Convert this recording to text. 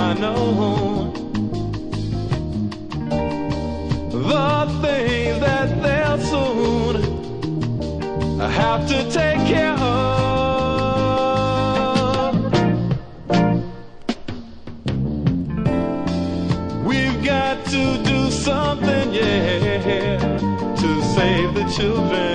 I know the things that they'll soon have to take care of. We've got to do something, yeah, to save the children.